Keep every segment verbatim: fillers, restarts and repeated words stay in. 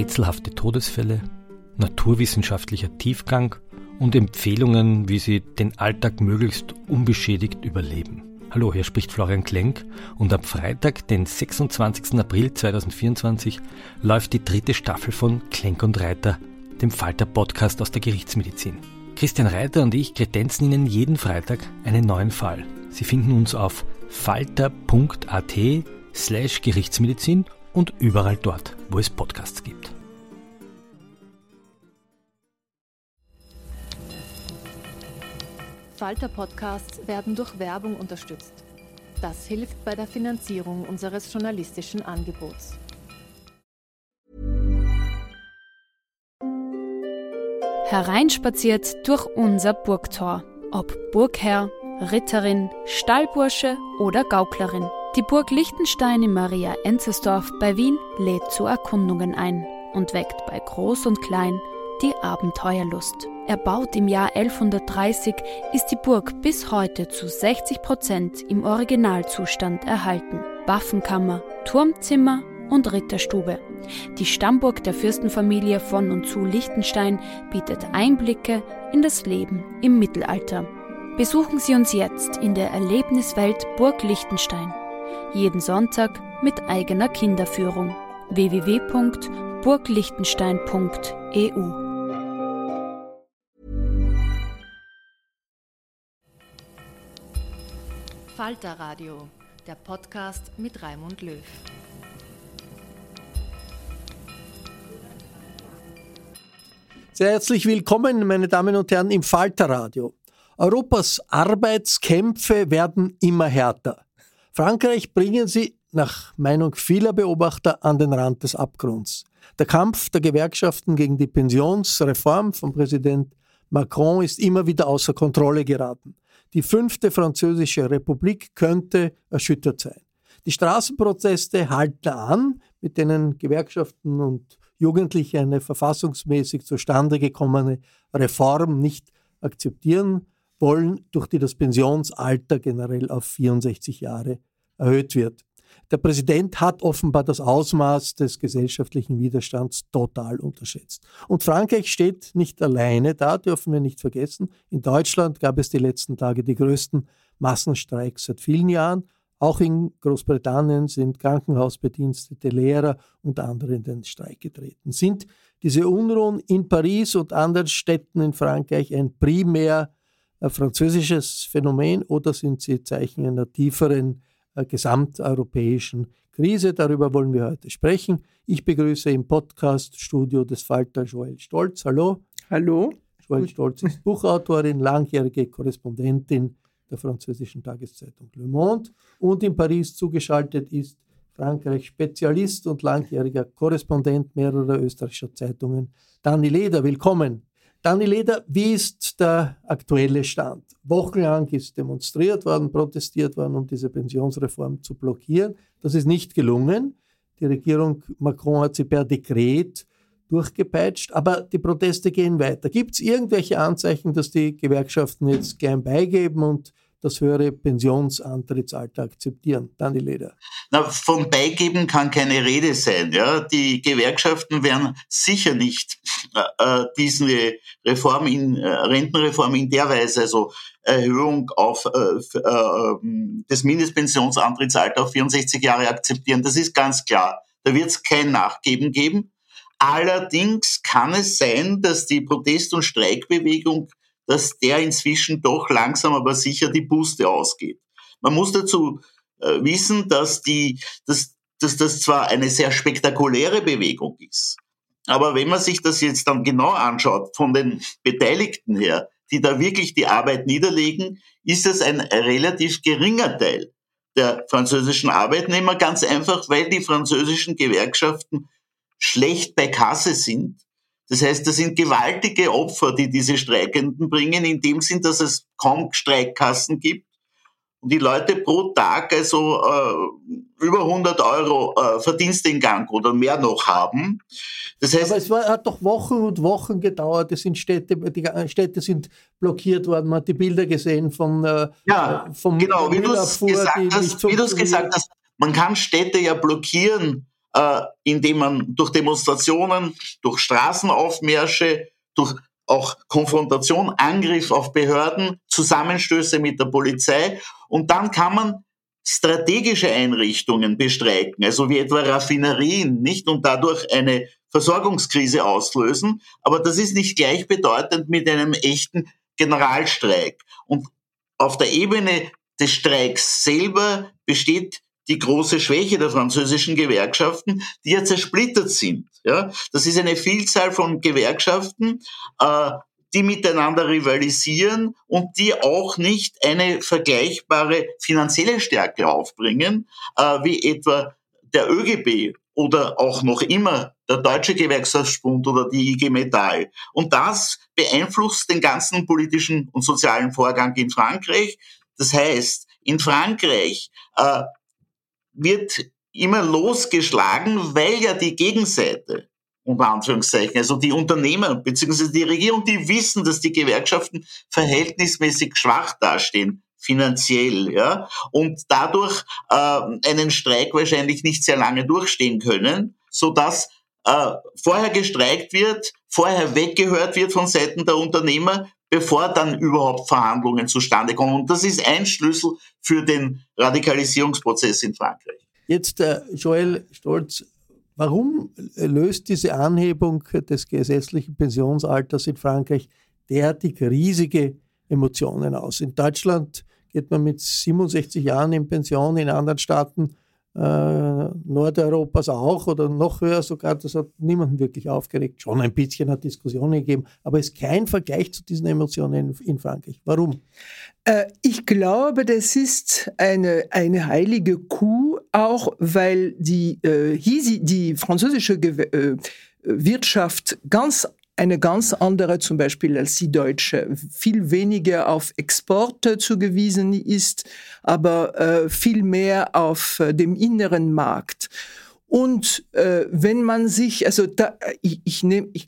rätselhafte Todesfälle, naturwissenschaftlicher Tiefgang und Empfehlungen, wie Sie den Alltag möglichst unbeschädigt überleben. Hallo, hier spricht Florian Klenk und am Freitag, den sechsundzwanzigsten April zweitausendvierundzwanzig, läuft die dritte Staffel von Klenk und Reiter, dem Falter-Podcast aus der Gerichtsmedizin. Christian Reiter und ich kredenzen Ihnen jeden Freitag einen neuen Fall. Sie finden uns auf falter.at slash Gerichtsmedizin und überall dort, wo es Podcasts gibt. Falter-Podcasts werden durch Werbung unterstützt. Das hilft bei der Finanzierung unseres journalistischen Angebots. Hereinspaziert durch unser Burgtor. Ob Burgherr, Ritterin, Stallbursche oder Gauklerin. Die Burg Liechtenstein in Maria Enzersdorf bei Wien lädt zu Erkundungen ein und weckt bei Groß und Klein die Abenteuerlust. Erbaut im Jahr elfhundertdreißig, ist die Burg bis heute zu sechzig Prozent im Originalzustand erhalten. Waffenkammer, Turmzimmer und Ritterstube. Die Stammburg der Fürstenfamilie von und zu Liechtenstein bietet Einblicke in das Leben im Mittelalter. Besuchen Sie uns jetzt in der Erlebniswelt Burg Liechtenstein. Jeden Sonntag mit eigener Kinderführung. w w w punkt burgliechtenstein punkt e u Falter Radio, der Podcast mit Raimund Löw. Sehr herzlich willkommen, meine Damen und Herren, im Falter Radio. Europas Arbeitskämpfe werden immer härter. Frankreich bringen sie, nach Meinung vieler Beobachter, an den Rand des Abgrunds. Der Kampf der Gewerkschaften gegen die Pensionsreform von Präsident Macron ist immer wieder außer Kontrolle geraten. Die fünfte französische Republik könnte erschüttert sein. Die Straßenproteste halten an, mit denen Gewerkschaften und Jugendliche eine verfassungsmäßig zustande gekommene Reform nicht akzeptieren wollen, durch die das Pensionsalter generell auf vierundsechzig Jahre erhöht wird. Der Präsident hat offenbar das Ausmaß des gesellschaftlichen Widerstands total unterschätzt. Und Frankreich steht nicht alleine da, dürfen wir nicht vergessen. In Deutschland gab es die letzten Tage die größten Massenstreiks seit vielen Jahren. Auch in Großbritannien sind Krankenhausbedienstete, Lehrer und andere in den Streik getreten. Sind diese Unruhen in Paris und anderen Städten in Frankreich ein primär ein französisches Phänomen oder sind sie Zeichen einer tieferen äh, gesamteuropäischen Krise? Darüber wollen wir heute sprechen. Ich begrüße im Podcast-Studio des Falter Joelle Stolz. Hallo. Hallo. Joelle Stolz ist Buchautorin, langjährige Korrespondentin der französischen Tageszeitung Le Monde und in Paris zugeschaltet ist Frankreich-Spezialist und langjähriger Korrespondent mehrerer österreichischer Zeitungen, Dani Leder. Willkommen. Dani Leder, wie ist der aktuelle Stand? Wochenlang ist demonstriert worden, protestiert worden, um diese Pensionsreform zu blockieren. Das ist nicht gelungen. Die Regierung Macron hat sie per Dekret durchgepeitscht, aber die Proteste gehen weiter. Gibt es irgendwelche Anzeichen, dass die Gewerkschaften jetzt gern beigeben und das höhere Pensionsantrittsalter akzeptieren? Dani Leder. Na, von Beigeben kann keine Rede sein. Ja? Die Gewerkschaften werden sicher nicht äh, diese Reform in, äh, Rentenreform in der Weise, also Erhöhung auf, äh, äh, des Mindestpensionsantrittsalters auf vierundsechzig Jahre akzeptieren. Das ist ganz klar. Da wird es kein Nachgeben geben. Allerdings kann es sein, dass die Protest- und Streikbewegung, dass der inzwischen doch langsam aber sicher die Puste ausgeht. Man muss dazu äh, wissen, dass, die, dass, dass das zwar eine sehr spektakuläre Bewegung ist, aber wenn man sich das jetzt dann genau anschaut, von den Beteiligten her, die da wirklich die Arbeit niederlegen, ist es ein relativ geringer Teil der französischen Arbeitnehmer, ganz einfach, weil die französischen Gewerkschaften schlecht bei Kasse sind. Das heißt, das sind gewaltige Opfer, die diese Streikenden bringen, in dem Sinn, dass es kaum Streikkassen gibt und die Leute pro Tag also äh, über hundert Euro äh, Verdienst in Gang oder mehr noch haben. Das heißt, aber es war, hat doch Wochen und Wochen gedauert. Es sind Städte, die Städte sind blockiert worden. Man hat die Bilder gesehen von äh, ja, vom genau, wie du es gesagt, hast, wie du es gesagt hast, man kann Städte ja blockieren, äh, indem man durch Demonstrationen, durch Straßenaufmärsche, durch auch Konfrontation, Angriff auf Behörden, Zusammenstöße mit der Polizei, und dann kann man strategische Einrichtungen bestreiken, also wie etwa Raffinerien, nicht, und dadurch eine Versorgungskrise auslösen. Aber das ist nicht gleichbedeutend mit einem echten Generalstreik. Und auf der Ebene des Streiks selber besteht die große Schwäche der französischen Gewerkschaften, die ja zersplittert sind. Ja, das ist eine Vielzahl von Gewerkschaften, äh, die miteinander rivalisieren und die auch nicht eine vergleichbare finanzielle Stärke aufbringen, äh, wie etwa der Ö G B oder auch noch immer der Deutsche Gewerkschaftsbund oder die I G Metall. Und das beeinflusst den ganzen politischen und sozialen Vorgang in Frankreich. Das heißt, in Frankreich äh, wird immer losgeschlagen, weil ja die Gegenseite, unter Anführungszeichen, also die Unternehmer bzw. die Regierung, die wissen, dass die Gewerkschaften verhältnismäßig schwach dastehen, finanziell, ja, und dadurch äh, einen Streik wahrscheinlich nicht sehr lange durchstehen können, sodass äh, vorher gestreikt wird, vorher weggehört wird von Seiten der Unternehmer, bevor dann überhaupt Verhandlungen zustande kommen. Und das ist ein Schlüssel für den Radikalisierungsprozess in Frankreich. Jetzt, äh, Joel Stolz, warum löst diese Anhebung des gesetzlichen Pensionsalters in Frankreich derartig riesige Emotionen aus? In Deutschland geht man mit siebenundsechzig Jahren in Pension, in anderen Staaten äh, Nordeuropas auch oder noch höher sogar. Das hat niemanden wirklich aufgeregt. Schon ein bisschen hat Diskussionen gegeben, aber es ist kein Vergleich zu diesen Emotionen in, in Frankreich. Warum? Äh, ich glaube, das ist eine, eine heilige Kuh, auch weil die, äh, die französische Gew- äh, Wirtschaft ganz eine ganz andere zum Beispiel als die deutsche, viel weniger auf Exporte zugewiesen ist, aber äh, viel mehr auf äh, dem inneren Markt. Und äh, wenn man sich, also da, ich, ich nehme, ich,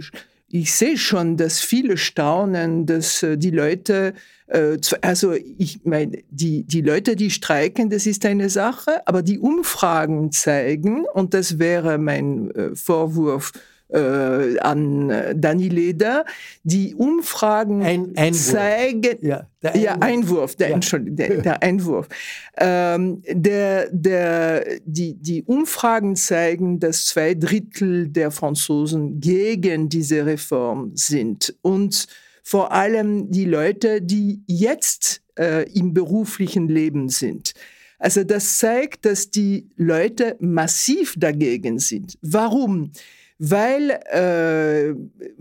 ich sehe schon, dass viele staunen, dass äh, die Leute, äh, also ich meine, die, die Leute, die streiken, das ist eine Sache, aber die Umfragen zeigen, und das wäre mein äh, Vorwurf, Äh, an äh, Dani Leder, die Umfragen Ein, Einwurf. zeigen, ja, der Einwurf, ja, Einwurf der, ja. Entschuldigung, der, der Einwurf, ähm, der, der, die, die Umfragen zeigen, dass zwei Drittel der Franzosen gegen diese Reform sind, und vor allem die Leute, die jetzt äh, im beruflichen Leben sind. Also das zeigt, dass die Leute massiv dagegen sind. Warum? Weil äh,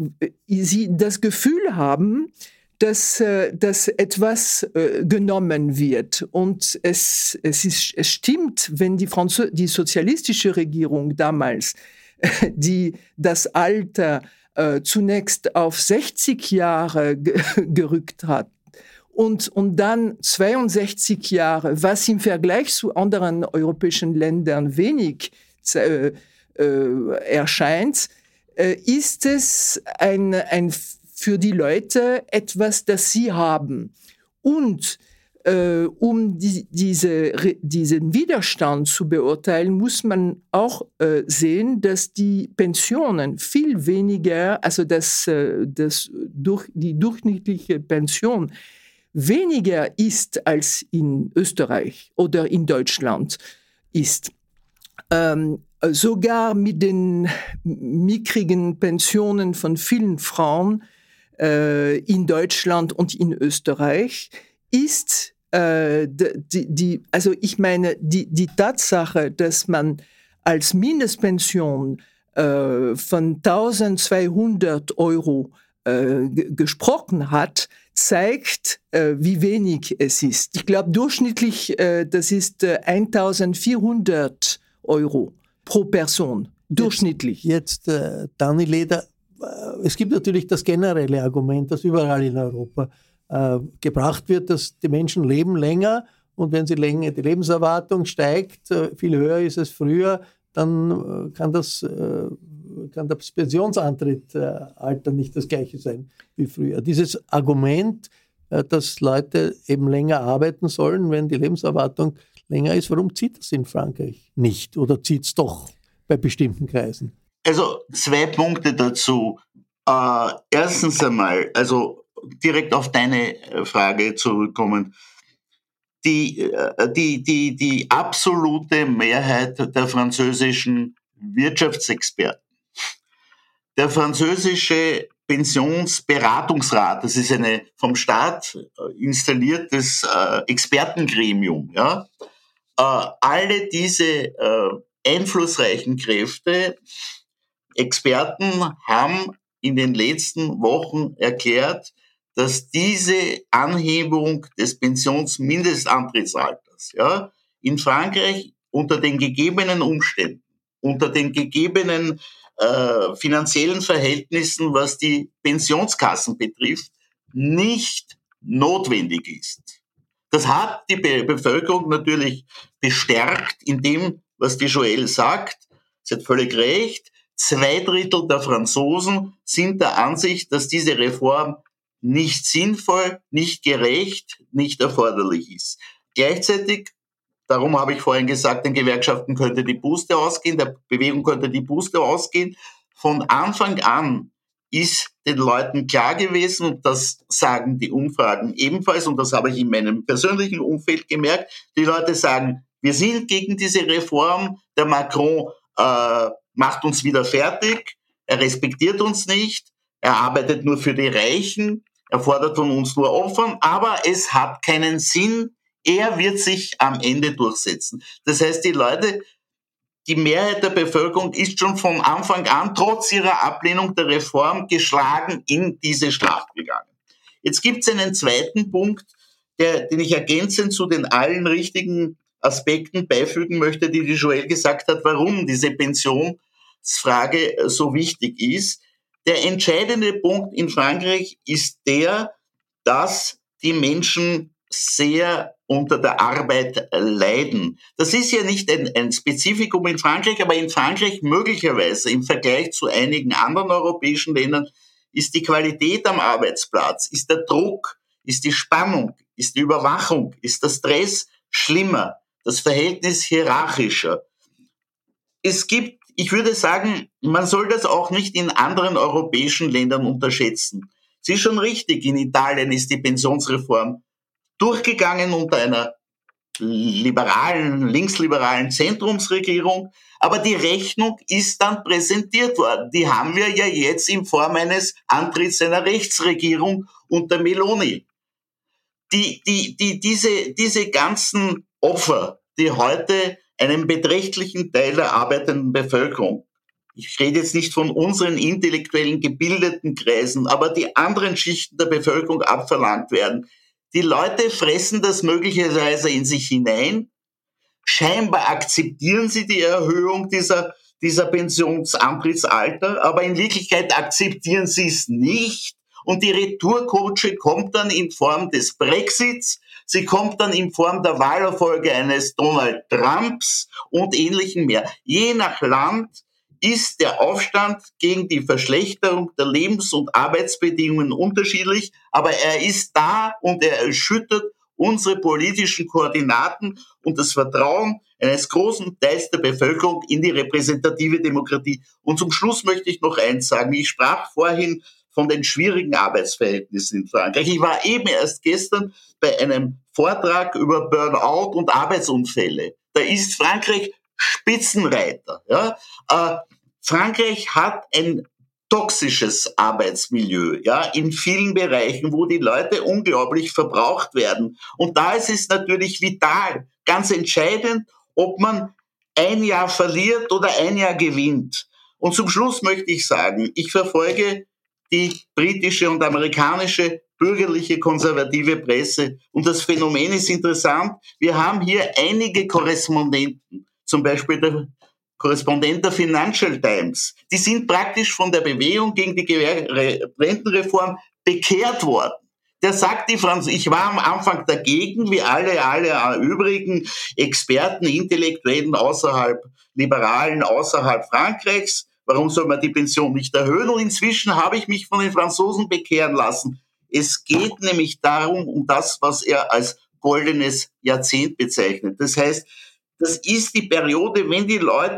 sie das Gefühl haben, dass, äh, dass etwas äh, genommen wird. Und es, es, ist, es stimmt, wenn die, Franzö- die sozialistische Regierung damals äh, die das Alter äh, zunächst auf sechzig Jahre ge- gerückt hat, Und, und dann zweiundsechzig Jahre, was im Vergleich zu anderen europäischen Ländern wenig äh, äh, erscheint, äh, ist es ein, ein, für die Leute etwas, das sie haben. Und äh, um die, diese, diesen Widerstand zu beurteilen, muss man auch äh, sehen, dass die Pensionen viel weniger, also das, das durch, die durchschnittliche Pension weniger ist als in Österreich oder in Deutschland ist. Ähm, sogar mit den mickrigen Pensionen von vielen Frauen äh, in Deutschland und in Österreich ist äh, die, die, also ich meine, die, die Tatsache, dass man als Mindestpension äh, von eintausendzweihundert Euro äh, g- gesprochen hat, zeigt, äh, wie wenig es ist. Ich glaube, durchschnittlich, äh, das ist äh, eintausendvierhundert Euro pro Person. Durchschnittlich. Jetzt, jetzt äh, Dani Leder, äh, es gibt natürlich das generelle Argument, das überall in Europa äh, gebracht wird, dass die Menschen leben länger, und wenn sie länger, die Lebenserwartung steigt, äh, viel höher ist es früher, dann äh, kann das äh, kann das Pensionsantrittsalter nicht das gleiche sein wie früher. Dieses Argument, dass Leute eben länger arbeiten sollen, wenn die Lebenserwartung länger ist, warum zieht das in Frankreich nicht oder zieht es doch? bei bestimmten Kreisen? Also zwei Punkte dazu. Äh, erstens einmal, also direkt auf deine Frage zurückkommen. Die, die, die, die absolute Mehrheit der französischen Wirtschaftsexperten, der französische Pensionsberatungsrat, das ist eine vom Staat installiertes äh, Expertengremium, ja, äh, alle diese äh, einflussreichen Kräfte, Experten haben in den letzten Wochen erklärt, dass diese Anhebung des Pensionsmindestantrittsalters, ja, in Frankreich unter den gegebenen Umständen, unter den gegebenen äh, finanziellen Verhältnissen, was die Pensionskassen betrifft, nicht notwendig ist. Das hat die Be- Bevölkerung natürlich bestärkt in dem, was die Joelle sagt. Sie hat völlig recht. Zwei Drittel der Franzosen sind der Ansicht, dass diese Reform nicht sinnvoll, nicht gerecht, nicht erforderlich ist. Gleichzeitig, darum habe ich vorhin gesagt, den Gewerkschaften könnte die Puste ausgehen, der Bewegung könnte die Puste ausgehen. Von Anfang an ist den Leuten klar gewesen, und das sagen die Umfragen ebenfalls, und das habe ich in meinem persönlichen Umfeld gemerkt, die Leute sagen, wir sind gegen diese Reform, der Macron äh, macht uns wieder fertig, er respektiert uns nicht, er arbeitet nur für die Reichen, er fordert von uns nur Opfern, aber es hat keinen Sinn, er wird sich am Ende durchsetzen. Das heißt, die Leute, die Mehrheit der Bevölkerung ist schon von Anfang an, trotz ihrer Ablehnung der Reform, geschlagen in diese Schlacht gegangen. Jetzt gibt es einen zweiten Punkt, der, den ich ergänzend zu den allen richtigen Aspekten beifügen möchte, die die Joelle gesagt hat, warum diese Pensionsfrage so wichtig ist. Der entscheidende Punkt in Frankreich ist der, dass die Menschen sehr unter der Arbeit leiden. Das ist ja nicht ein, ein Spezifikum in Frankreich, aber in Frankreich möglicherweise im Vergleich zu einigen anderen europäischen Ländern ist die Qualität am Arbeitsplatz, ist der Druck, ist die Spannung, ist die Überwachung, ist der Stress schlimmer, das Verhältnis hierarchischer. Es gibt, ich würde sagen, man soll das auch nicht in anderen europäischen Ländern unterschätzen. Es ist schon richtig, in Italien ist die Pensionsreform durchgegangen unter einer liberalen, linksliberalen Zentrumsregierung, aber die Rechnung ist dann präsentiert worden. Die haben wir ja jetzt in Form eines Antritts einer Rechtsregierung unter Meloni. Die, die, die, diese, diese ganzen Opfer, die heute einen beträchtlichen Teil der arbeitenden Bevölkerung, ich rede jetzt nicht von unseren intellektuellen gebildeten Kreisen, aber die anderen Schichten der Bevölkerung abverlangt werden. Die Leute fressen das möglicherweise in sich hinein. Scheinbar akzeptieren sie die Erhöhung dieser, dieser Pensionsantrittsalter, aber in Wirklichkeit akzeptieren sie es nicht. Und die Retourkutsche kommt dann in Form des Brexits, sie kommt dann in Form der Wahlerfolge eines Donald Trumps und Ähnlichem mehr. Je nach Land ist der Aufstand gegen die Verschlechterung der Lebens- und Arbeitsbedingungen unterschiedlich, aber er ist da und er erschüttert unsere politischen Koordinaten und das Vertrauen eines großen Teils der Bevölkerung in die repräsentative Demokratie. Und zum Schluss möchte ich noch eins sagen. Ich sprach vorhin von den schwierigen Arbeitsverhältnissen in Frankreich. Ich war eben erst gestern bei einem Vortrag über Burnout und Arbeitsunfälle. Da ist Frankreich Spitzenreiter. Ja? Äh, Frankreich hat ein toxisches Arbeitsmilieu, ja, in vielen Bereichen, wo die Leute unglaublich verbraucht werden. Und da ist es natürlich vital, ganz entscheidend, ob man ein Jahr verliert oder ein Jahr gewinnt. Und zum Schluss möchte ich sagen, ich verfolge die britische und amerikanische bürgerliche konservative Presse. Und das Phänomen ist interessant. Wir haben hier einige Korrespondenten, zum Beispiel der Korrespondent der Financial Times, die sind praktisch von der Bewegung gegen die Rentenreform bekehrt worden. Der sagt die Franz, ich war am Anfang dagegen, wie alle, alle übrigen Experten, Intellektuellen außerhalb, Liberalen außerhalb Frankreichs. Warum soll man die Pension nicht erhöhen? Und inzwischen habe ich mich von den Franzosen bekehren lassen. Es geht nämlich darum, um das, was er als goldenes Jahrzehnt bezeichnet. Das heißt, das ist die Periode, wenn die Leute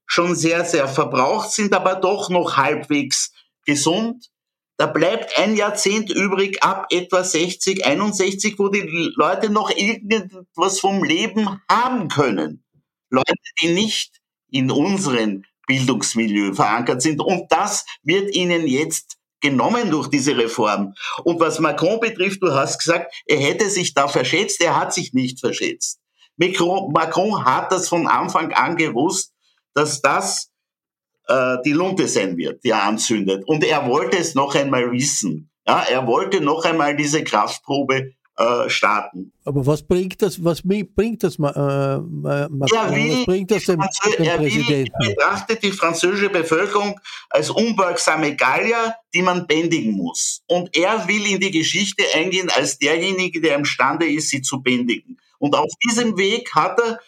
schon sehr, sehr verbraucht, sind aber doch noch halbwegs gesund. Da bleibt ein Jahrzehnt übrig ab etwa sechzig, einundsechzig, wo die Leute noch irgendwas vom Leben haben können. Leute, die nicht in unseren Bildungsmilieu verankert sind. Und das wird ihnen jetzt genommen durch diese Reform. Und was Macron betrifft, du hast gesagt, er hätte sich da verschätzt. Er hat sich nicht verschätzt. Macron, Macron hat das von Anfang an gewusst, dass das äh, die Lunte sein wird, die er anzündet. Und er wollte es noch einmal wissen. Ja, er wollte noch einmal diese Kraftprobe äh, starten. Aber was bringt das, was bringt das, äh, Macron, will, was bringt das dem, dem er Präsidenten? Will, er betrachtet die französische Bevölkerung als unbeugsame Gallier, die man bändigen muss. Und er will in die Geschichte eingehen als derjenige, der imstande ist, sie zu bändigen. Und auf diesem Weg hat er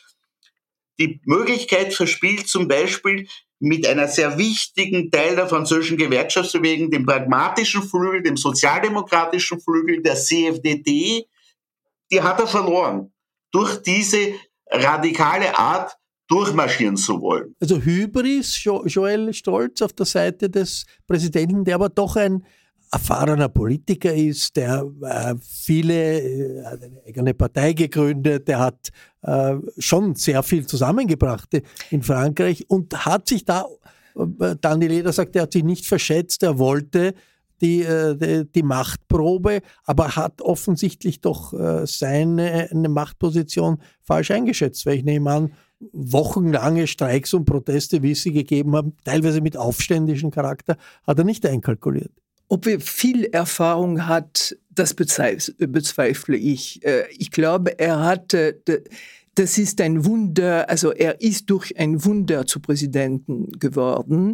die Möglichkeit verspielt, zum Beispiel mit einer sehr wichtigen Teil der französischen Gewerkschaftsbewegung, dem pragmatischen Flügel, dem sozialdemokratischen Flügel, der C F D T, die hat er verloren. Durch diese radikale Art durchmarschieren zu wollen. Also Hybris, jo- Joel Stolz auf der Seite des Präsidenten, der aber doch ein erfahrener Politiker ist, der äh, viele, äh, hat eine eigene Partei gegründet, der hat äh, schon sehr viel zusammengebracht in Frankreich und hat sich da, äh, Dani Leder sagt, er hat sich nicht verschätzt, er wollte die, äh, die, die Machtprobe, aber hat offensichtlich doch äh, seine eine Machtposition falsch eingeschätzt, weil ich nehme an, wochenlange Streiks und Proteste, wie es sie gegeben haben, teilweise mit aufständischem Charakter, hat er nicht einkalkuliert. Ob er viel Erfahrung hat, das bezweifle ich. Ich glaube, er hatte, das ist ein Wunder, also er ist durch ein Wunder zu Präsidenten geworden,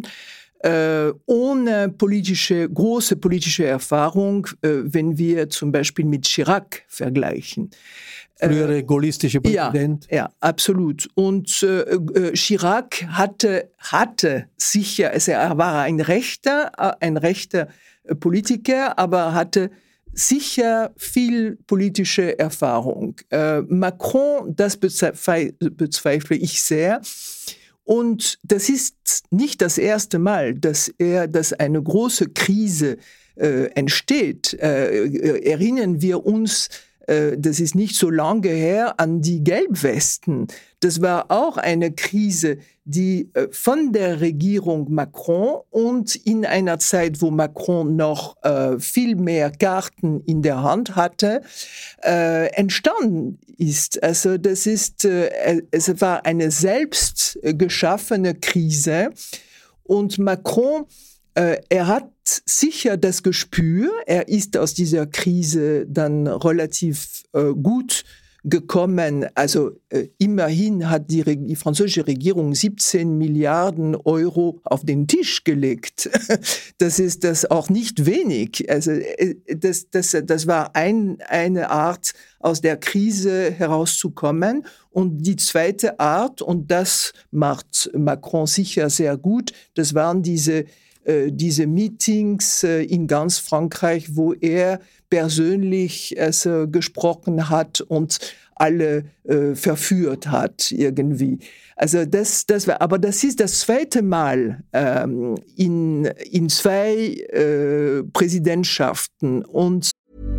ohne politische, große politische Erfahrung, wenn wir zum Beispiel mit Chirac vergleichen. Frühere gaullistische Präsident. Ja, ja, absolut. Und äh, Chirac hatte, hatte sicher, also er war ein rechter, ein rechter Politiker, aber hatte sicher viel politische Erfahrung. Äh, Macron, das bezweifle, bezweifle ich sehr. Und das ist nicht das erste Mal, dass er, dass eine große Krise äh, entsteht. Äh, erinnern wir uns, das ist nicht so lange her, an die Gelbwesten. Das war auch eine Krise, die von der Regierung Macron und in einer Zeit, wo Macron noch äh, viel mehr Karten in der Hand hatte, äh, entstanden ist. Also das ist, äh, es war eine selbst geschaffene Krise und Macron, äh, er hat sicher das Gespür, er ist aus dieser Krise dann relativ äh, gut gekommen. Also äh, immerhin hat die, Re- die französische Regierung siebzehn Milliarden Euro auf den Tisch gelegt. Das ist das auch nicht wenig. Also äh, das, das, das war ein, eine Art, aus der Krise herauszukommen. Und die zweite Art, und das macht Macron sicher sehr gut, das waren diese diese Meetings in ganz Frankreich, wo er persönlich also, gesprochen hat und alle äh, verführt hat irgendwie. Also das, das war, aber das ist das zweite Mal ähm, in, in zwei äh, Präsidentschaften und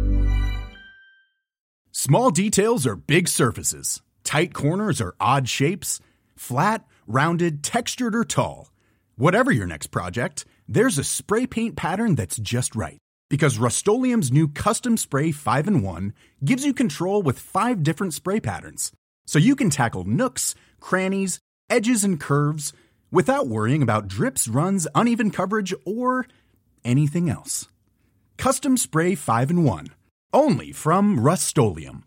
Small details are big surfaces. Tight corners are odd shapes. Flat, rounded, textured, or tall. Whatever your next project, there's a spray paint pattern that's just right. Because Rust-Oleum's new Custom Spray five in one gives you control with five different spray patterns. So you can tackle nooks, crannies, edges, and curves without worrying about drips, runs, uneven coverage, or anything else. Custom Spray five in one. Only from Rust-Oleum.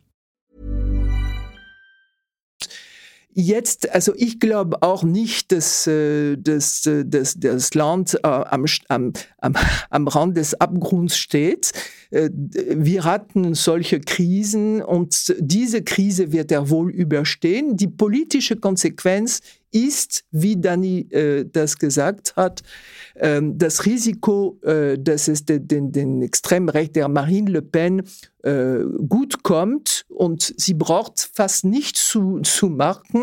Jetzt, also ich glaube auch nicht, dass, dass, dass das Land äh, am, am, am Rand des Abgrunds steht. Wir hatten solche Krisen und diese Krise wird er wohl überstehen. Die politische Konsequenz ist, wie Dani äh, das gesagt hat, äh, das Risiko, äh, dass es den, den, den Extremrecht der Marine Le Pen äh, gut kommt und sie braucht fast nichts zu, zu machen.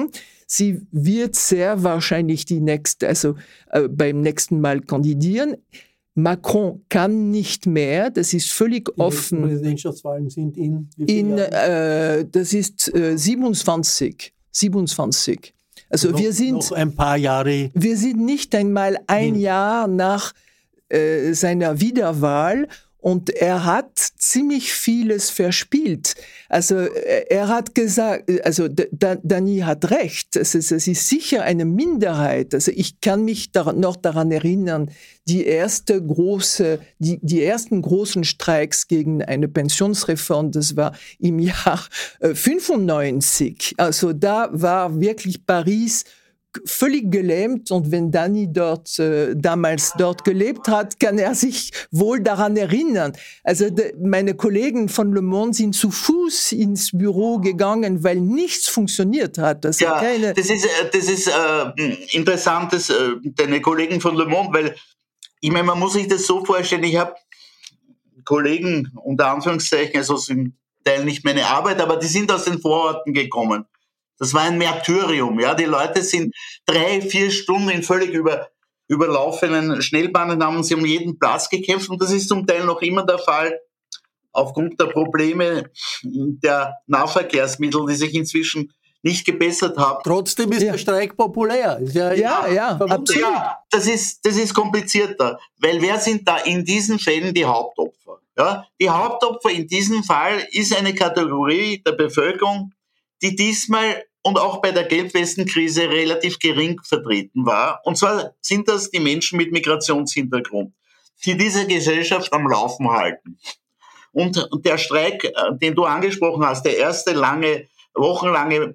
sie wird sehr wahrscheinlich die nächste, also äh, beim nächsten Mal kandidieren. Macron kann nicht mehr, das ist völlig die offen. Die Präsidentschaftswahlen sind in, in äh, das ist äh, siebenundzwanzig. siebenundzwanzig. Also noch, wir sind noch ein paar Jahre. Wir sind nicht einmal ein hin. Jahr nach äh, seiner Wiederwahl. Und er hat ziemlich vieles verspielt. Also er hat gesagt, also Dany hat recht, es ist, es ist sicher eine Minderheit. Also ich kann mich da, noch daran erinnern, die erste große, die, die ersten großen Streiks gegen eine Pensionsreform, das war im Jahr fünfundneunzig. Also da war wirklich Paris völlig gelähmt, und wenn Dany dort äh, damals dort gelebt hat, kann er sich wohl daran erinnern. Also de, meine Kollegen von Le Monde sind zu Fuß ins Büro gegangen, weil nichts funktioniert hat. Also ja, keine das ist, das ist äh, interessant, das, äh, deine Kollegen von Le Monde, weil ich meine, man muss sich das so vorstellen, ich habe Kollegen, unter Anführungszeichen, also sind Teil nicht meine Arbeit, aber die sind aus den Vororten gekommen. Das war ein Märtyrium, ja. Die Leute sind drei, vier Stunden in völlig über, überlaufenen Schnellbahnen, haben sie um jeden Platz gekämpft, und das ist zum Teil noch immer der Fall aufgrund der Probleme der Nahverkehrsmittel, die sich inzwischen nicht gebessert haben. Trotzdem ist ja. der Streik populär. Ist ja, ja, ja, absolut. Ja, das ist, das ist komplizierter, weil wer sind da in diesen Fällen die Hauptopfer? Ja, die Hauptopfer in diesem Fall ist eine Kategorie der Bevölkerung, die diesmal und auch bei der Gelbwestenkrise relativ gering vertreten war. Und zwar sind das die Menschen mit Migrationshintergrund, die diese Gesellschaft am Laufen halten. Und der Streik, den du angesprochen hast, der erste lange, wochenlange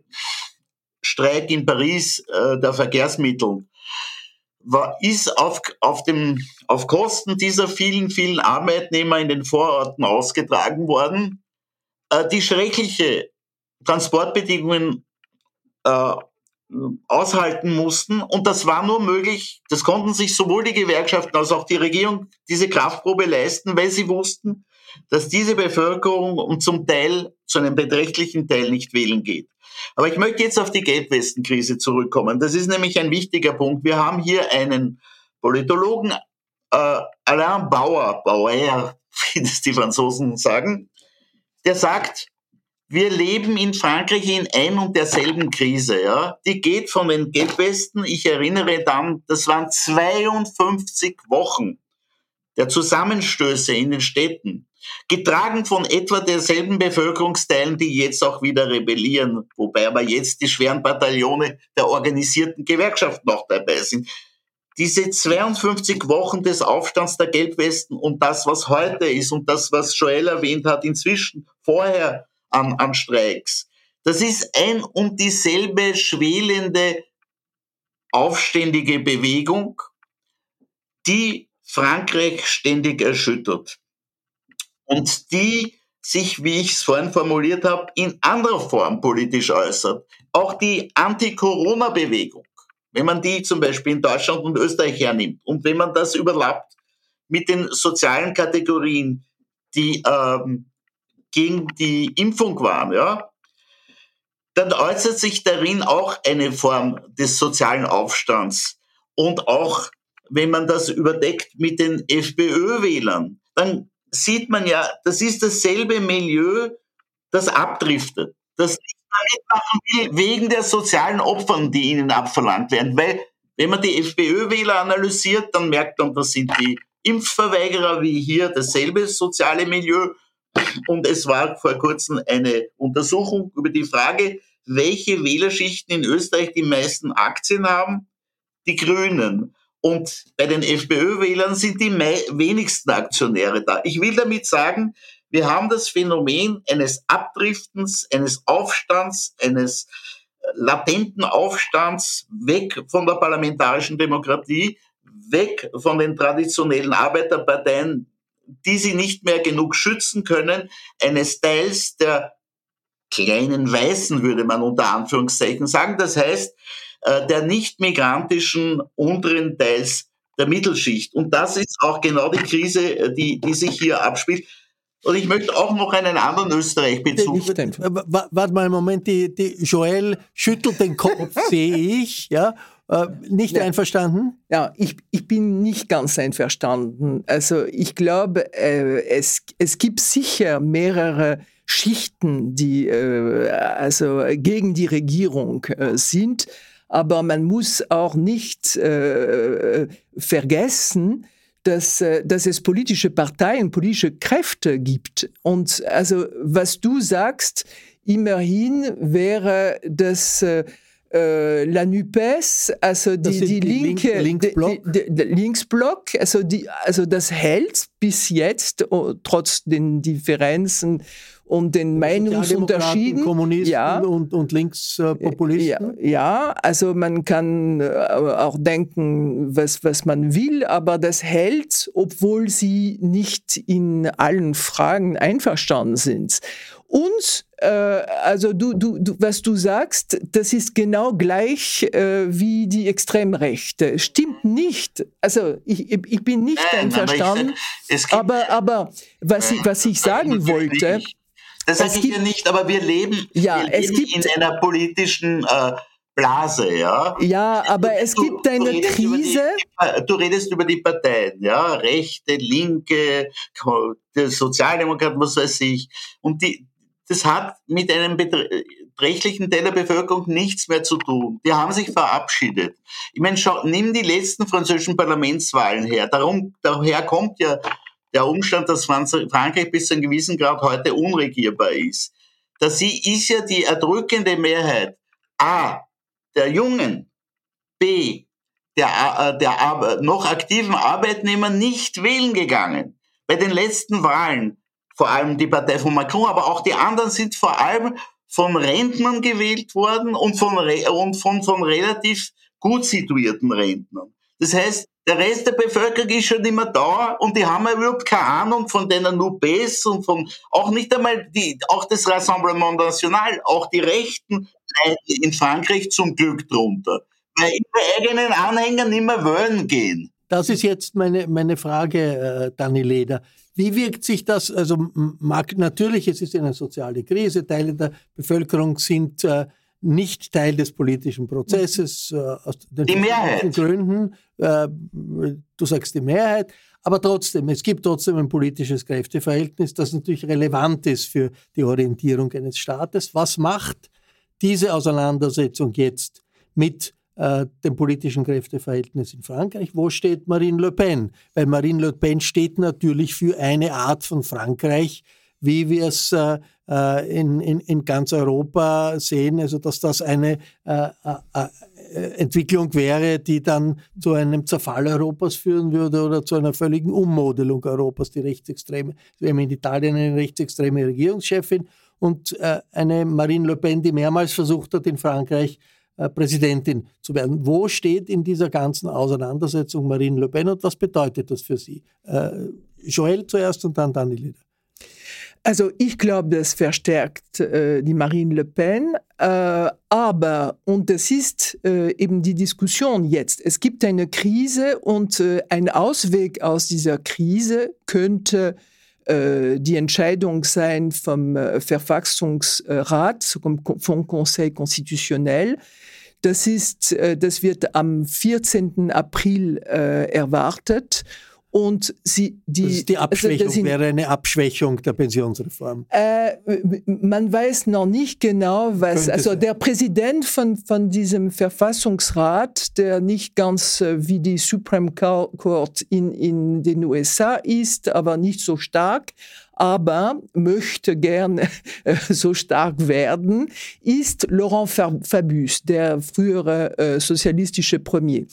Streik in Paris äh, der Verkehrsmittel, war, ist auf, auf, dem, auf Kosten dieser vielen, vielen Arbeitnehmer in den Vororten ausgetragen worden, äh, die schreckliche Transportbedingungen äh, aushalten mussten. Und das war nur möglich, das konnten sich sowohl die Gewerkschaften als auch die Regierung diese Kraftprobe leisten, weil sie wussten, dass diese Bevölkerung und zum Teil, zu einem beträchtlichen Teil, nicht wählen geht. Aber ich möchte jetzt auf die Gelbwestenkrise zurückkommen. Das ist nämlich ein wichtiger Punkt. Wir haben hier einen Politologen, äh, Alain Bauer, Bauer, wie das die Franzosen sagen, der sagt, wir leben in Frankreich in ein und derselben Krise. Ja? Die geht von den Gelbwesten, ich erinnere dann, das waren zweiundfünfzig Wochen der Zusammenstöße in den Städten, getragen von etwa derselben Bevölkerungsteilen, die jetzt auch wieder rebellieren, wobei aber jetzt die schweren Bataillone der organisierten Gewerkschaften auch dabei sind. Diese zweiundfünfzig Wochen des Aufstands der Gelbwesten und das, was heute ist, und das, was Joël erwähnt hat, inzwischen vorher an, an Streiks, das ist ein und dieselbe schwelende, aufständige Bewegung, die Frankreich ständig erschüttert und die sich, wie ich es vorhin formuliert habe, in anderer Form politisch äußert. Auch die Anti-Corona-Bewegung, wenn man die zum Beispiel in Deutschland und Österreich hernimmt und wenn man das überlappt mit den sozialen Kategorien, die ähm, gegen die Impfung waren, ja, dann äußert sich darin auch eine Form des sozialen Aufstands. Und auch wenn man das überdeckt mit den FPÖ-Wählern, dann sieht man ja, das ist dasselbe Milieu, das abdriftet, das nicht mitmachen will wegen der sozialen Opfern, die ihnen abverlangt werden. Weil wenn man die FPÖ-Wähler analysiert, dann merkt man, das sind die Impfverweigerer wie hier dasselbe soziale Milieu. Und es war vor kurzem eine Untersuchung über die Frage, welche Wählerschichten in Österreich die meisten Aktien haben? Die Grünen. Und bei den FPÖ-Wählern sind die wenigsten Aktionäre da. Ich will damit sagen, wir haben das Phänomen eines Abdriftens, eines Aufstands, eines latenten Aufstands weg von der parlamentarischen Demokratie, weg von den traditionellen Arbeiterparteien, die sie nicht mehr genug schützen können, eines Teils der kleinen Weißen, würde man unter Anführungszeichen sagen. Das heißt, der nicht migrantischen unteren Teils der Mittelschicht. Und das ist auch genau die Krise, die, die sich hier abspielt. Und ich möchte auch noch einen anderen Österreich-Bezug. Warte mal einen Moment, die, die Joël schüttelt den Kopf, sehe ich. Ja? Äh, nicht ja. einverstanden? Ja, ich, ich bin nicht ganz einverstanden. Also ich glaube, äh, es, es gibt sicher mehrere Schichten, die äh, also gegen die Regierung äh, sind, aber man muss auch nicht äh, vergessen, Dass, dass es politische Parteien, politische Kräfte gibt. Und also, was du sagst, immerhin wäre das äh, la NUPES, also die, die, die linke Link, Linksblock. Die, die, die Linksblock, also, die, also das hält bis jetzt, oh, trotz den Differenzen und den Meinungsunterschieden. Kommunisten ja, und, und Linkspopulisten. Ja, ja, also man kann auch denken, was, was man will, aber das hält, obwohl sie nicht in allen Fragen einverstanden sind. Und äh, also du, du, du, was du sagst, das ist genau gleich äh, wie die Extremrechte. Stimmt nicht. Also ich, ich bin nicht Nein, einverstanden. Aber, ich, aber, aber was, ich, was ich sagen wollte... Das sage ich ja nicht, aber wir leben, ja, wir leben es gibt, in einer politischen äh, Blase, ja. Ja, aber du, es gibt eine du Krise. Die, du redest über die Parteien, ja, Rechte, Linke, Sozialdemokraten, was weiß ich. Und die, das hat mit einem beträchtlichen Teil der Bevölkerung nichts mehr zu tun. Die haben sich verabschiedet. Ich meine, schau, nimm die letzten französischen Parlamentswahlen her. Darum, daher kommt ja der Umstand, dass Frankreich bis zu einem gewissen Grad heute unregierbar ist. Dass sie ist ja die erdrückende Mehrheit A, der Jungen, B, der, der noch aktiven Arbeitnehmer nicht wählen gegangen. Bei den letzten Wahlen, vor allem die Partei von Macron, aber auch die anderen sind vor allem von Rentnern gewählt worden und von, und von, von relativ gut situierten Rentnern. Das heißt, der Rest der Bevölkerung ist schon nicht mehr da und die haben ja überhaupt keine Ahnung von den NUPES und von, auch nicht einmal die, auch das Rassemblement National, auch die Rechten leiden in Frankreich zum Glück drunter, weil ihre eigenen Anhänger nicht mehr wählen gehen. Das ist jetzt meine, meine Frage, äh, Dani Leder. Wie wirkt sich das, also mag, natürlich, es ist eine soziale Krise, Teile der Bevölkerung sind äh, nicht Teil des politischen Prozesses, äh, aus den die Mehrheit. Gründen, äh, du sagst die Mehrheit, aber trotzdem, es gibt trotzdem ein politisches Kräfteverhältnis, das natürlich relevant ist für die Orientierung eines Staates. Was macht diese Auseinandersetzung jetzt mit äh, dem politischen Kräfteverhältnis in Frankreich? Wo steht Marine Le Pen? Weil Marine Le Pen steht natürlich für eine Art von Frankreich, wie wir es äh, in, in, in ganz Europa sehen, also dass das eine äh, äh, Entwicklung wäre, die dann zu einem Zerfall Europas führen würde oder zu einer völligen Ummodelung Europas. Die Rechtsextreme, wir haben in Italien eine rechtsextreme Regierungschefin und äh, eine Marine Le Pen, die mehrmals versucht hat, in Frankreich äh, Präsidentin zu werden. Wo steht in dieser ganzen Auseinandersetzung Marine Le Pen und was bedeutet das für sie? Äh, Joël zuerst und dann Dani Leder. Also ich glaube, das verstärkt äh, die Marine Le Pen, äh, aber, und das ist äh, eben die Diskussion jetzt, es gibt eine Krise und äh, ein Ausweg aus dieser Krise könnte äh, die Entscheidung sein vom äh, Verfassungsrat, vom Conseil Constitutionnel. Das ist, äh, das wird am vierzehnten April äh, erwartet. Und sie, die, das ist die Abschwächung, also sind, wäre eine Abschwächung der Pensionsreform. Äh, man weiß noch nicht genau, was, Könnte also sein. Der Präsident von, von diesem Verfassungsrat, der nicht ganz äh, wie die Supreme Court in, in den U S A ist, aber nicht so stark, aber möchte gerne äh, so stark werden, ist Laurent Fabius, der frühere äh, sozialistische Premier.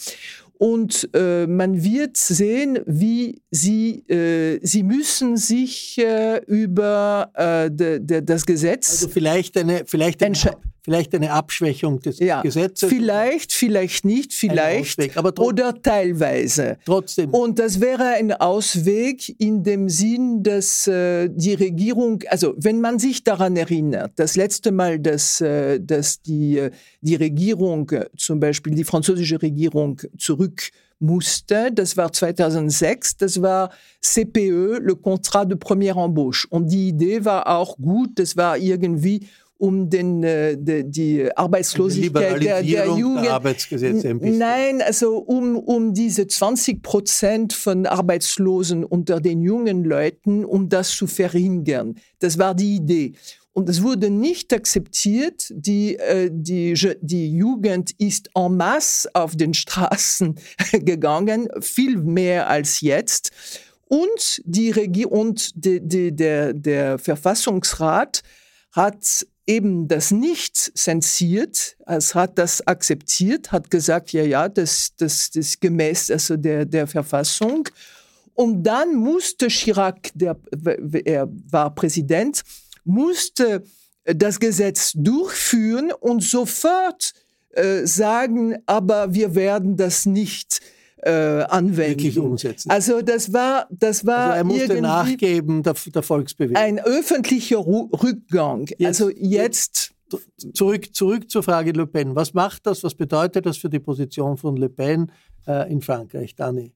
Und äh, man wird sehen, wie sie, äh, sie müssen sich äh, über äh, de, de, das Gesetz... Also vielleicht eine, vielleicht eine, vielleicht eine Abschwächung des ja, Gesetzes. Vielleicht, vielleicht nicht, vielleicht. Ausweg, aber trotzdem, oder teilweise. Trotzdem. Und das wäre ein Ausweg in dem Sinn, dass äh, die Regierung, also wenn man sich daran erinnert, das letzte Mal, dass, äh, dass die, die Regierung, zum Beispiel die französische Regierung, zurück musste, das war zweitausendsechs, das war C P E, le Contrat de Première Embauche. Und die Idee war auch gut, das war irgendwie um den, äh, die, die Arbeitslosigkeit der, der Jugend. Der Arbeitsgesetze ein bisschen. Nein, also um, um diese zwanzig Prozent von Arbeitslosen unter den jungen Leuten, um das zu verringern. Das war die Idee. Und es wurde nicht akzeptiert. Die, äh, die, die Jugend ist en masse auf den Straßen gegangen, viel mehr als jetzt. Und, die Regie- und die, die, der, der Verfassungsrat hat eben das nicht zensiert, es hat das akzeptiert, hat gesagt, ja, ja, das, das, das ist gemäß also der, der Verfassung. Und dann musste Chirac, der, er war Präsident, musste das Gesetz durchführen und sofort äh, sagen, aber wir werden das nicht äh, anwenden. Wirklich umsetzen. Also das war, das war also er musste nachgeben der, der Volksbewegung. Ein öffentlicher Ru- Rückgang. Jetzt, also jetzt zurück, zurück zur Frage Le Pen. Was macht das? Was bedeutet das für die Position von Le Pen äh, in Frankreich, Dani?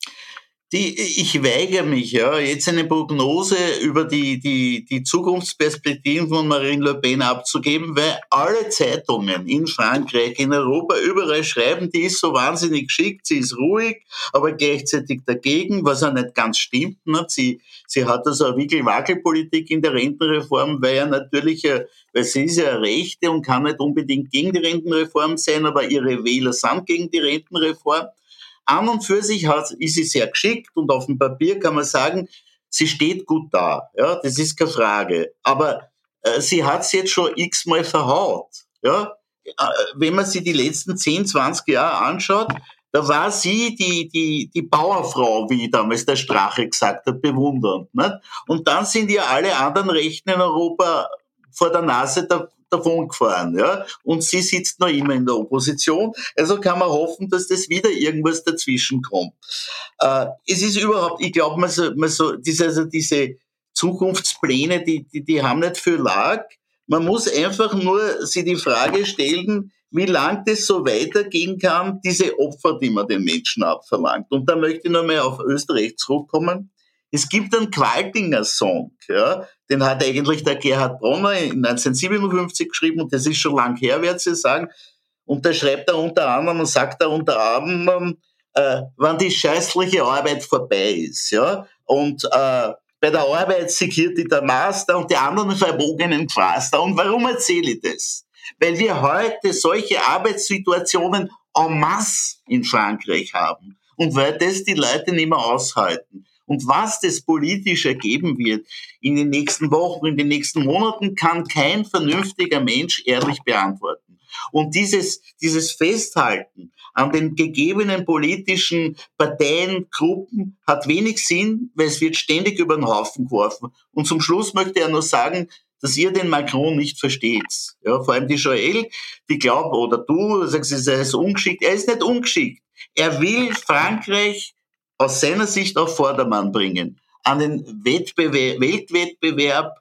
Die, ich weigere mich, ja, jetzt eine Prognose über die, die, die Zukunftsperspektiven von Marine Le Pen abzugeben, weil alle Zeitungen in Frankreich, in Europa, überall schreiben, die ist so wahnsinnig geschickt, sie ist ruhig, aber gleichzeitig dagegen, was auch nicht ganz stimmt. Ne? Sie, sie hat also eine Wickel-Wackel-Politik in der Rentenreform, weil ja natürlich, weil sie ist ja eine Rechte und kann nicht unbedingt gegen die Rentenreform sein, aber ihre Wähler sind gegen die Rentenreform. An und für sich hat, ist sie sehr geschickt und auf dem Papier kann man sagen, sie steht gut da. Ja, das ist keine Frage. Aber äh, sie hat es jetzt schon x-mal verhaut. Ja, äh, wenn man sich die letzten zehn, zwanzig Jahre anschaut, da war sie die, die, die Bauerfrau, wie damals der Strache gesagt hat, bewundernd. Nicht? Und dann sind ja alle anderen Rechten in Europa vor der Nase der davon gefahren, ja, und sie sitzt noch immer in der Opposition, also kann man hoffen, dass das wieder irgendwas dazwischen kommt. Äh, es ist überhaupt, ich glaube, man so, man so, diese, also diese Zukunftspläne, die, die, die haben nicht viel Lag. Man muss einfach nur sich die Frage stellen, wie lang das so weitergehen kann, diese Opfer, die man den Menschen abverlangt. Und da möchte ich nochmal auf Österreich zurückkommen. Es gibt einen Qualtinger-Song, ja, den hat eigentlich der Gerhard Bronner in neunzehnhundertsiebenundfünfzig geschrieben und das ist schon lang her, werde ich sagen. Und da schreibt er unter anderem und sagt er unter anderem, äh, wann die scheißliche Arbeit vorbei ist, ja, und äh, bei der Arbeit segiert die der Master und die anderen verbogenen Pflaster. Und warum erzähle ich das? Weil wir heute solche Arbeitssituationen en masse in Frankreich haben und weil das die Leute nicht mehr aushalten. Und was das politisch ergeben wird in den nächsten Wochen, in den nächsten Monaten, kann kein vernünftiger Mensch ehrlich beantworten. Und dieses, dieses Festhalten an den gegebenen politischen Parteien, Gruppen hat wenig Sinn, weil es wird ständig über den Haufen geworfen. Und zum Schluss möchte er nur sagen, dass ihr den Macron nicht versteht. Ja, vor allem die Joël, die glaubt, oder du sagst, er ist ungeschickt. Er ist nicht ungeschickt. Er will Frankreich aus seiner Sicht auf Vordermann bringen, an den Wettbewerb, Weltwettbewerb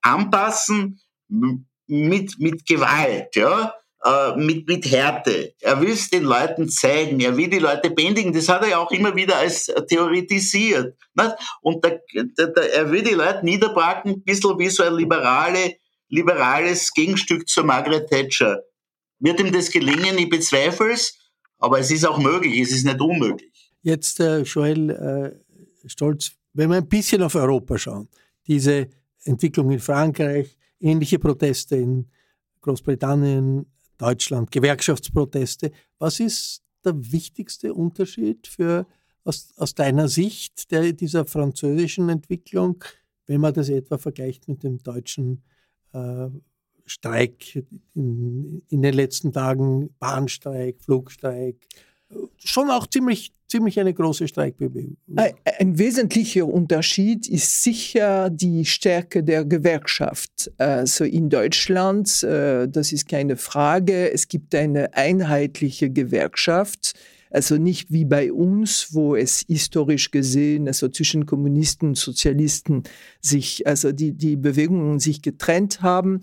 anpassen mit, mit Gewalt, ja, äh, mit, mit Härte. Er will es den Leuten zeigen, er will die Leute bändigen, das hat er ja auch immer wieder als theoretisiert. Nicht? Und da, da, da, er will die Leute niederbracken, ein bisschen wie so ein liberale, liberales Gegenstück zur Margaret Thatcher. Wird ihm das gelingen? Ich bezweifle es, aber es ist auch möglich, es ist nicht unmöglich. Jetzt, äh, Joël äh, Stolz, wenn wir ein bisschen auf Europa schauen, diese Entwicklung in Frankreich, ähnliche Proteste in Großbritannien, Deutschland, Gewerkschaftsproteste, was ist der wichtigste Unterschied für, aus, aus deiner Sicht der, dieser französischen Entwicklung, wenn man das etwa vergleicht mit dem deutschen äh, Streik in, in den letzten Tagen, Bahnstreik, Flugstreik, schon auch ziemlich, ziemlich eine große Streikbewegung. Ein, ein wesentlicher Unterschied ist sicher die Stärke der Gewerkschaft. Also in Deutschland, das ist keine Frage, es gibt eine einheitliche Gewerkschaft, also nicht wie bei uns, wo es historisch gesehen, also zwischen Kommunisten und Sozialisten sich, also die, die Bewegungen sich getrennt haben.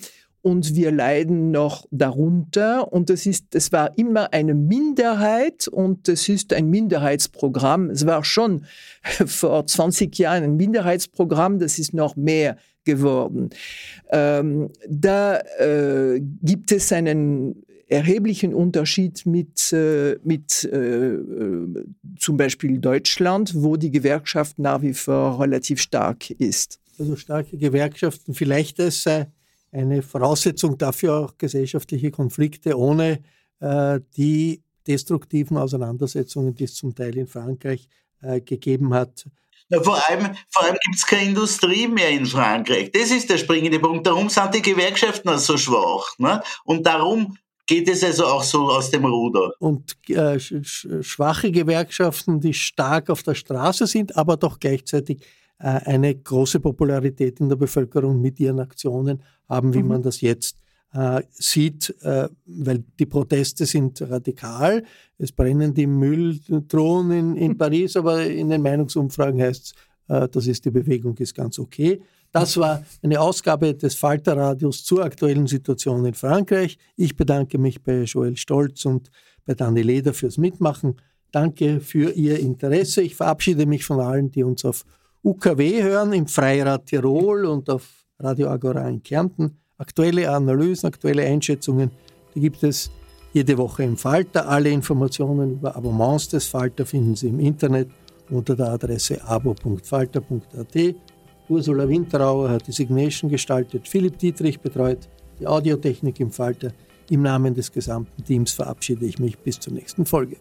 und wir leiden noch darunter. Und das ist, es war immer eine Minderheit und es ist ein Minderheitsprogramm. Es war schon vor zwanzig Jahren ein Minderheitsprogramm, das ist noch mehr geworden. Ähm, da äh, gibt es einen erheblichen Unterschied mit, äh, mit äh, zum Beispiel Deutschland, wo die Gewerkschaft nach wie vor relativ stark ist. Also starke Gewerkschaften, vielleicht ist äh, eine Voraussetzung dafür auch gesellschaftliche Konflikte ohne äh, die destruktiven Auseinandersetzungen, die es zum Teil in Frankreich äh, gegeben hat. Ja, vor allem, vor allem gibt es keine Industrie mehr in Frankreich. Das ist der springende Punkt. Darum sind die Gewerkschaften so schwach. Ne? Und darum geht es also auch so aus dem Ruder. Und äh, sch- schwache Gewerkschaften, die stark auf der Straße sind, aber doch gleichzeitig äh, eine große Popularität in der Bevölkerung mit ihren Aktionen haben, wie mhm. man das jetzt äh, sieht, äh, weil die Proteste sind radikal. Es brennen die Mülltronen in, in Paris, aber in den Meinungsumfragen heißt es, äh, das ist die Bewegung, ist ganz okay. Das war eine Ausgabe des Falter-Radios zur aktuellen Situation in Frankreich. Ich bedanke mich bei Joel Stolz und bei Dani Leder fürs Mitmachen. Danke für Ihr Interesse. Ich verabschiede mich von allen, die uns auf U K W hören, im Freirad Tirol und auf Radio Agora in Kärnten. Aktuelle Analysen, aktuelle Einschätzungen, die gibt es jede Woche im Falter. Alle Informationen über Abonnements des Falter finden Sie im Internet unter der Adresse abo punkt falter punkt a t. Ursula Winterauer hat die Signation gestaltet, Philipp Dietrich betreut die Audiotechnik im Falter. Im Namen des gesamten Teams verabschiede ich mich bis zur nächsten Folge.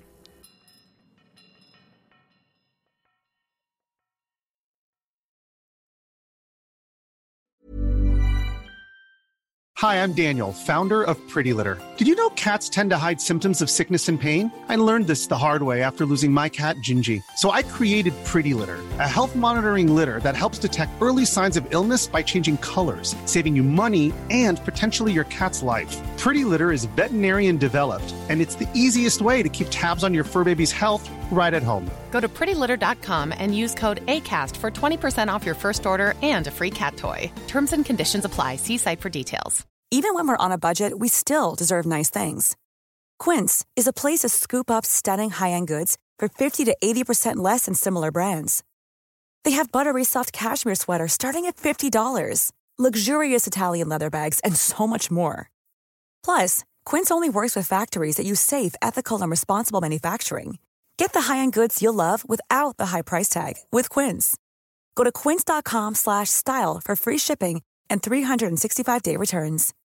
Hi, I'm Daniel, founder of Pretty Litter. Did you know cats tend to hide symptoms of sickness and pain? I learned this the hard way after losing my cat, Gingy. So I created Pretty Litter, a health monitoring litter that helps detect early signs of illness by changing colors, saving you money and potentially your cat's life. Pretty Litter is veterinarian developed, and it's the easiest way to keep tabs on your fur baby's health right at home. Go to pretty litter dot com and use code ACAST for twenty percent off your first order and a free cat toy. Terms and conditions apply. See site for details. Even when we're on a budget, we still deserve nice things. Quince is a place to scoop up stunning high-end goods for fifty to eighty percent less than similar brands. They have buttery soft cashmere sweaters starting at fifty dollars, luxurious Italian leather bags, and so much more. Plus, Quince only works with factories that use safe, ethical, and responsible manufacturing. Get the high-end goods you'll love without the high price tag with Quince. Go to quince dot com slash style for free shipping and three sixty-five day returns.